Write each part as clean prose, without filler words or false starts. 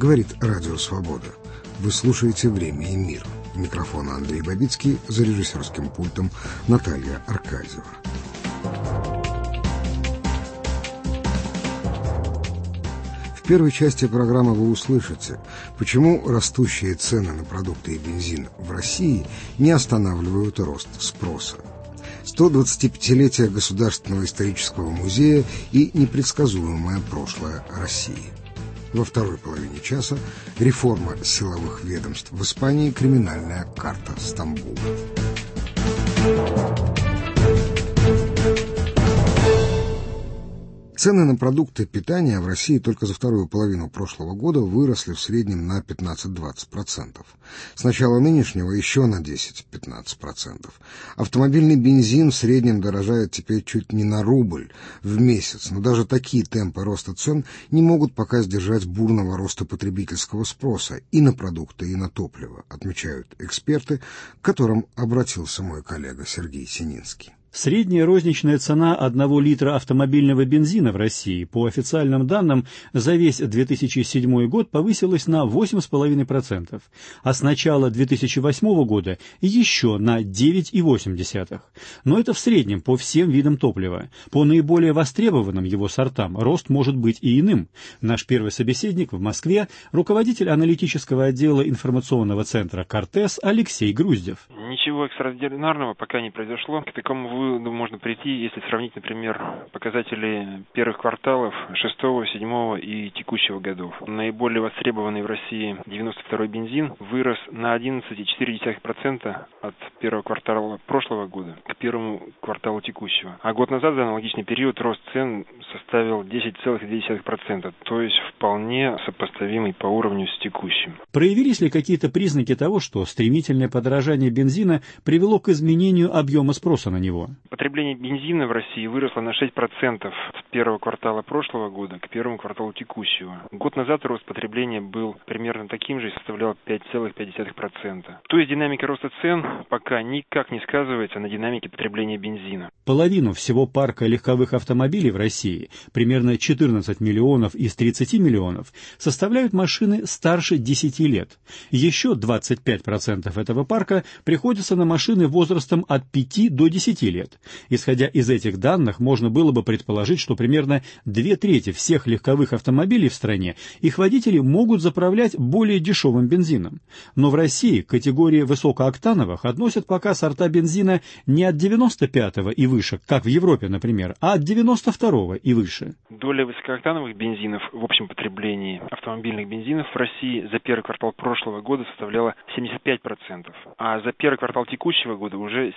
Говорит Радио Свобода. Вы слушаете «Время и мир». У микрофона Андрей Бабицкий, за режиссерским пультом Наталья Аркадьева. В первой части программы вы услышите, почему растущие цены на продукты и бензин в России не останавливают рост спроса. 125-летие Государственного исторического музея и непредсказуемое прошлое России. Во второй половине часа реформа силовых ведомств в Испании, криминальная карта Стамбула. Цены на продукты питания в России только за вторую половину прошлого года выросли в среднем на 15-20%. С начала нынешнего еще на 10-15%. Автомобильный бензин в среднем дорожает теперь чуть не на рубль в месяц, но даже такие темпы роста цен не могут пока сдержать бурного роста потребительского спроса и на продукты, и на топливо, отмечают эксперты, к которым обратился мой коллега Сергей Сининский. Средняя розничная цена 1 литра автомобильного бензина в России, по официальным данным, за весь 2007 год повысилась на 8,5%, а с начала 2008 года еще на 9,8%. Но это в среднем по всем видам топлива. По наиболее востребованным его сортам рост может быть и иным. Наш первый собеседник в Москве – руководитель аналитического отдела информационного центра «Кортес» Алексей Груздев. Ничего экстраординарного пока не произошло. К такому выводу можно прийти, если сравнить, например, показатели первых кварталов 6, 7 и текущего годов. Наиболее востребованный в России 92-й бензин вырос на 11,4% от первого квартала прошлого года к первому кварталу текущего. А год назад за аналогичный период рост цен составил 10,2%, то есть вполне сопоставимый по уровню с текущим. Проявились ли какие-то признаки того, что стремительное подорожание бензина привело к изменению объема спроса на него? Потребление бензина в России выросло на 6% с первого квартала прошлого года к первому кварталу текущего. Год назад рост потребления был примерно таким же и составлял 5,5%. То есть динамика роста цен пока никак не сказывается на динамике потребления бензина. Половину всего парка легковых автомобилей в России, примерно 14 миллионов из 30 миллионов, составляют машины старше 10 лет. Еще 25% этого парка приходится на машины возрастом от 5 до 10 лет. Исходя из этих данных, можно было бы предположить, что примерно 2/3 всех легковых автомобилей в стране их водители могут заправлять более дешевым бензином. Но в России к категории высокооктановых относят пока сорта бензина не от 95-го и выше, как в Европе, например, а от 92-го и выше. Доля высокооктановых бензинов в общем потреблении автомобильных бензинов в России за первый квартал прошлого года составляла 75%, а за первый квартал текущего года уже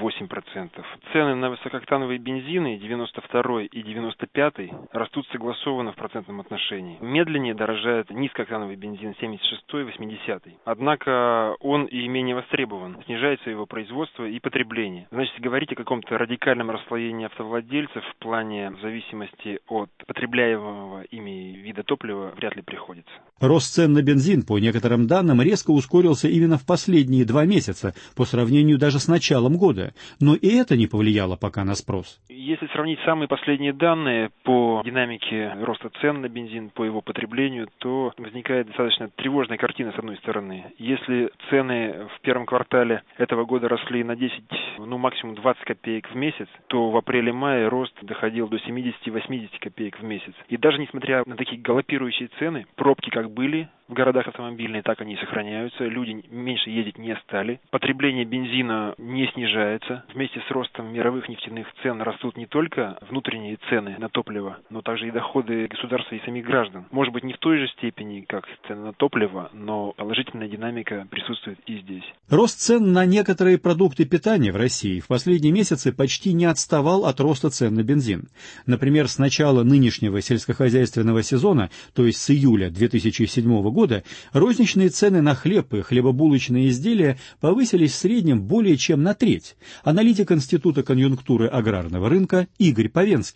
78%. Цены на высокооктановые бензины 92 и 95 растут согласованно в процентном отношении. Медленнее дорожает низкооктановый бензин 76 и 80. Однако он и менее востребован. Снижается его производство и потребление. Значит, говорить о каком-то радикальном расслоении автовладельцев в плане зависимости от потребляемого ими вида топлива вряд ли приходится. Рост цен на бензин, по некоторым данным, резко ускорился именно в последние 2 месяца, по сравнению даже с началом года. Но и это не повлияло пока на спрос. Если сравнить самые последние данные по динамике роста цен на бензин, по его потреблению, то возникает достаточно тревожная картина с одной стороны. Если цены в первом квартале этого года росли на 10, максимум 20 копеек в месяц, то в апреле-мае рост доходил до 70-80 копеек в месяц. И даже несмотря на такие галопирующие цены, пробки как были в городах автомобильные, так они и сохраняются. Люди меньше ездить не стали. Потребление бензина не снижается. Вместе с ростом мировых нефтяных цен растут не только внутренние цены на топливо, но также и доходы государства и самих граждан. Может быть, не в той же степени, как цены на топливо, но положительная динамика присутствует и здесь. Рост цен на некоторые продукты питания в России в последние месяцы почти не отставал от роста цен на бензин. Например, с начала нынешнего сельскохозяйственного сезона, то есть с июля 2007 года, розничные цены на хлеб и хлебобулочные изделия повысились в среднем более чем на треть. Аналитик Института конъюнктуры аграрного рынка Игорь Павенский.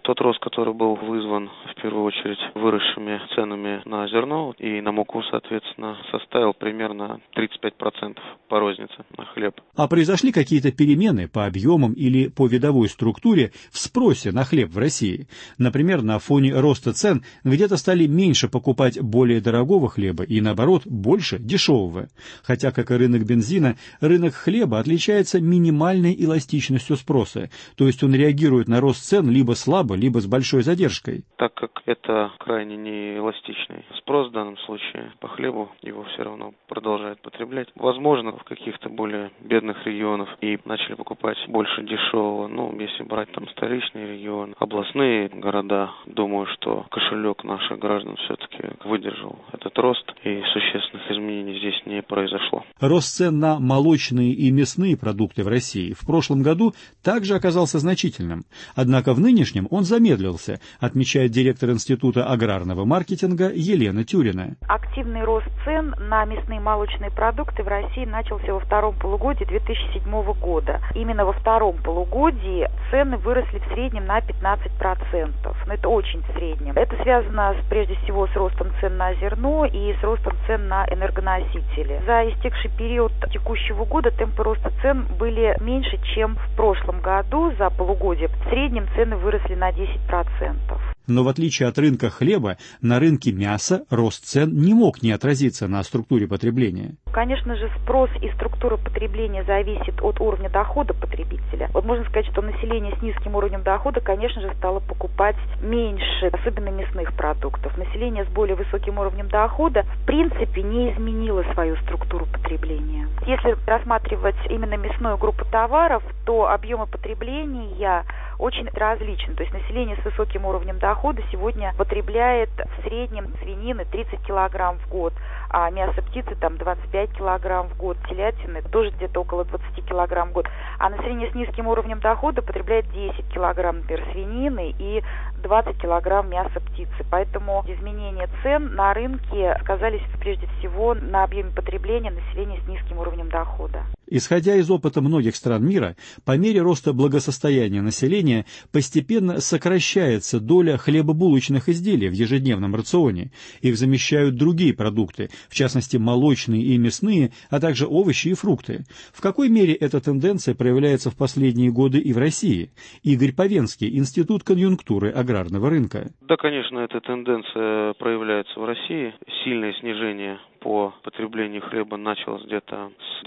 тот рост, который был вызван в первую очередь выросшими ценами на зерно и на муку, соответственно, составил примерно 35% по рознице на хлеб. А произошли какие-то перемены по объемам или по видовой структуре в спросе на хлеб в России? Например, на фоне роста цен где-то стали меньше покупать более дорогого хлеба и, наоборот, больше дешевого. Хотя, как и рынок бензина, рынок хлеба отличается минимальной эластичностью спроса, то есть он реагирует на рост цен либо слабо, либо с большой задержкой. Так как это крайне неэластичный спрос в данном случае по хлебу, его все равно продолжают потреблять. Возможно, в каких-то более бедных регионах и начали покупать больше дешевого. Если брать там столичные регионы, областные города, думаю, что кошелек наших граждан все-таки выдержал этот рост, и существенных изменений здесь не произошло. Рост цен на молочные и мясные продукты в России в прошлом году также оказался значительным. Однако в нынешнем он замедлился, отмечает директор Института аграрного маркетинга Елена Тюрина. Активный рост цен на мясные и молочные продукты в России начался во втором полугодии 2007 года. Именно во втором полугодии цены выросли в среднем на 15%. Но это очень в среднем. Это связано прежде всего с ростом цен на зерно и с ростом цен на энергоносители. За истекший период текущего года темпы роста цен были меньше, чем в прошлом году за полугодие. В среднем цены выросли на 10%. Но в отличие от рынка хлеба, на рынке мяса рост цен не мог не отразиться на структуре потребления. Конечно же, спрос и структура потребления зависит от уровня дохода потребителя. Можно сказать, что население с низким уровнем дохода, конечно же, стало покупать меньше, особенно мясных продуктов. Население с более высоким уровнем дохода, в принципе, не изменило свою структуру потребления. Если рассматривать именно мясную группу товаров, то объемы потребления очень различны. То есть население с высоким уровнем дохода сегодня потребляет в среднем свинины 30 килограмм в год, а мясо птицы там 25 килограмм в год, телятины тоже где-то около 20 килограмм в год. А население с низким уровнем дохода потребляет 10 килограмм, например, свинины и 20 килограмм мяса птицы. Поэтому изменения цен на рынке сказались прежде всего на объеме потребления населения с низким уровнем дохода. Исходя из опыта многих стран мира, по мере роста благосостояния населения постепенно сокращается доля хлебобулочных изделий в ежедневном рационе. Их замещают другие продукты, в частности молочные и мясные, а также овощи и фрукты. В какой мере эта тенденция проявляется в последние годы и в России? Игорь Повенский, Институт конъюнктуры аграрного рынка. Да, конечно, эта тенденция проявляется в России. Сильное снижение по потреблению хлеба началось где-то с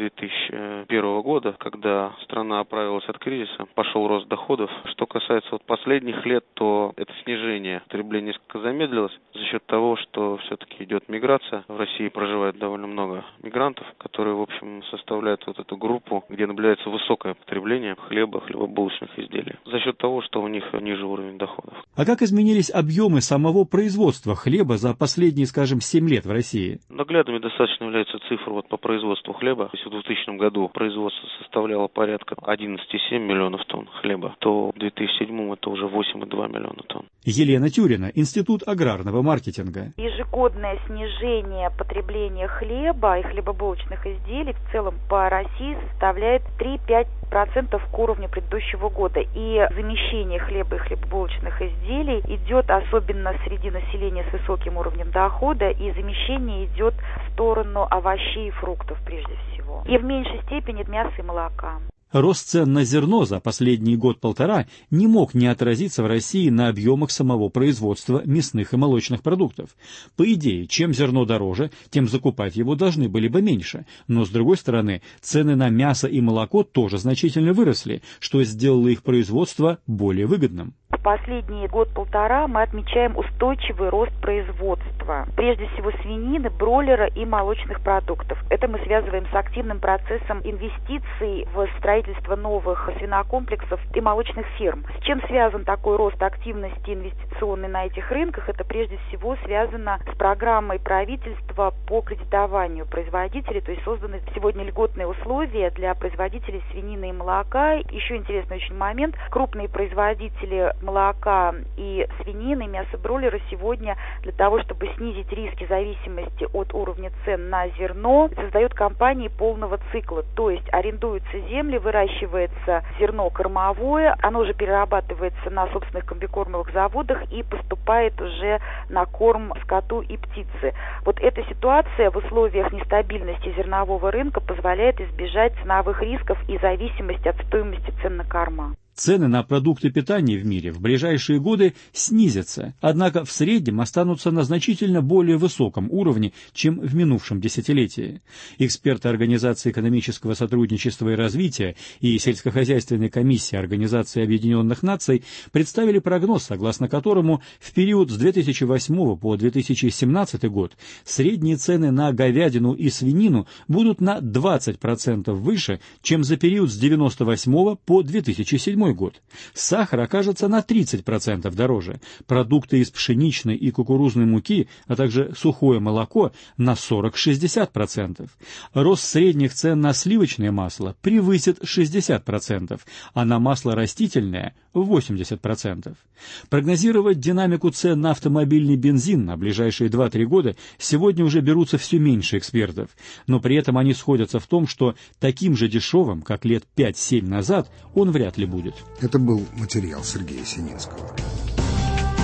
2001 года, когда страна оправилась от кризиса, пошел рост доходов. Что касается последних лет, то это снижение потребления несколько замедлилось за счет того, что все-таки идет миграция. В России проживает довольно много мигрантов, которые, в общем, составляют эту группу, где наблюдается высокое потребление хлеба, хлебобулочных изделий, за счет того, что у них ниже уровень доходов. А как изменились объемы самого производства хлеба за последние, 7 лет в России? Наглядными достаточно являются цифры по производству хлеба. Если в 2000 году производство составляло порядка 11,7 миллионов тонн хлеба, то в 2007 это уже 8,2 миллиона тонн. Елена Тюрина, Институт аграрного маркетинга. Ежегодное снижение потребления хлеба и хлебобулочных изделий в целом по России составляет 3-5% к уровню предыдущего года. И замещение хлеба и хлебобулочных изделий идет особенно среди населения с высоким уровнем дохода, и замещение идет в сторону овощей и фруктов прежде всего. И в меньшей степени от мяса и молока. Рост цен на зерно за последний год-полтора не мог не отразиться в России на объемах самого производства мясных и молочных продуктов. По идее, чем зерно дороже, тем закупать его должны были бы меньше. Но, с другой стороны, цены на мясо и молоко тоже значительно выросли, что сделало их производство более выгодным. В последний год-полтора мы отмечаем устойчивый рост производства. Прежде всего свинины, бройлера и молочных продуктов. Это мы связываем с активным процессом инвестиций в строительство новых свинокомплексов и молочных ферм. С чем связан такой рост активности инвестиционной на этих рынках? Это прежде всего связано с программой правительства по кредитованию производителей. То есть созданы сегодня льготные условия для производителей свинины и молока. Еще интересный очень момент. Крупные производители молочных молока и свинины, мясобройлеры сегодня для того, чтобы снизить риски зависимости от уровня цен на зерно, создают компании полного цикла. То есть арендуются земли, выращивается зерно кормовое, оно же перерабатывается на собственных комбикормовых заводах и поступает уже на корм скоту и птице. Вот эта ситуация в условиях нестабильности зернового рынка позволяет избежать ценовых рисков и зависимости от стоимости цен на корма. Цены на продукты питания в мире в ближайшие годы снизятся, однако в среднем останутся на значительно более высоком уровне, чем в минувшем десятилетии. Эксперты Организации экономического сотрудничества и развития и сельскохозяйственной комиссии Организации Объединенных Наций представили прогноз, согласно которому в период с 2008 по 2017 год средние цены на говядину и свинину будут на 20% выше, чем за период с 1998 по 2007 год. Сахар окажется на 30% дороже, продукты из пшеничной и кукурузной муки, а также сухое молоко на 40-60%. Рост средних цен на сливочное масло превысит 60%, а на масло растительное – 80%. Прогнозировать динамику цен на автомобильный бензин на ближайшие 2-3 года сегодня уже берутся все меньше экспертов, но при этом они сходятся в том, что таким же дешевым, как лет 5-7 назад, он вряд ли будет. Это был материал Сергея Сининского.